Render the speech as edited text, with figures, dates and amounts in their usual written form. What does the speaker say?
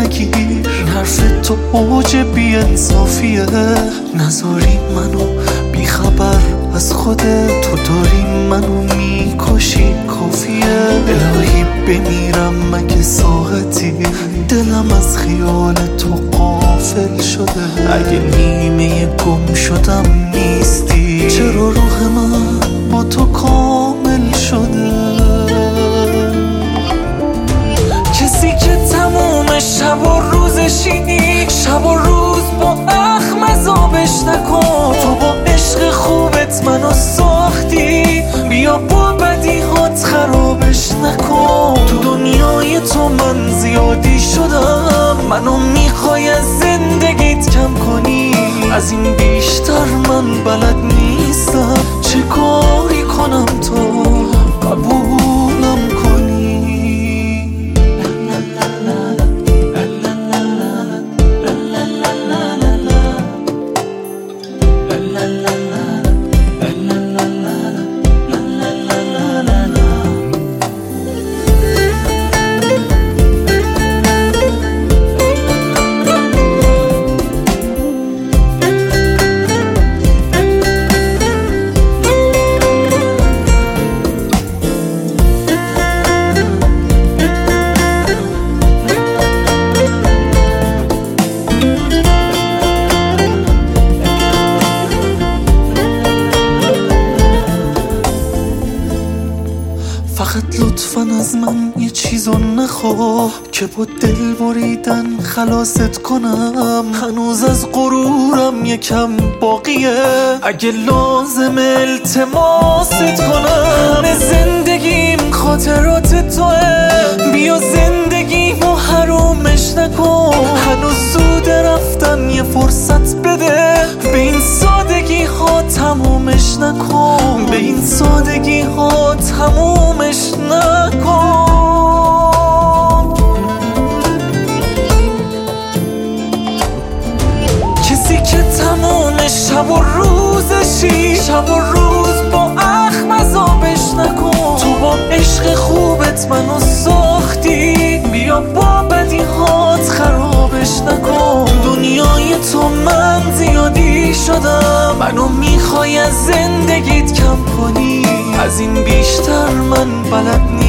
نگیر، حرف تو اوج بی انصافیه. نذاری منو بیخبر از خودت، تو داری منو میکشی کافیه. الهی بمیرم مگه ساعتی، دلم از خیال تو غافل شده. اگه نیمه گم شدم نیستی، چرا روح من با تو کامل شده؟ کسی که تموم شب و روزشی، شب و روز با اخم عذابش نکن. تو با عشق خوبت منو ساختی، بیا با بدیهات خرابش نکن. تو دنیای تو من زیادی شدم، منو میخوای از زندگیت کم کنی. از این بیشتر من بلد نیستم، چه کاری کنم تو قبولم کنی. فقط لطفاً از من یه چیزو نخواه که با دل بریدن خلاصت کنم. هنوز از غرورم یکم باقیه، اگه لازم التماست کنم. زندگیم خاطرات توه، بیا زندگیمو حرومش نکن. هنوز زود رفتن یه فرصت بده، به این سادگی ها تمومش نکن. به این سادگی ها تمومش نکن. کسی که تمام شب و روزشی، شب و روز با اخم عذابش نکن. تو با عشق خوبت منو ساختی، بیا با بدیهات خرابش نکن. دنیای تو من زیادی شدم، منو میخوای از زندگیت کم کنی. از این بیشتر من بلد نیستم.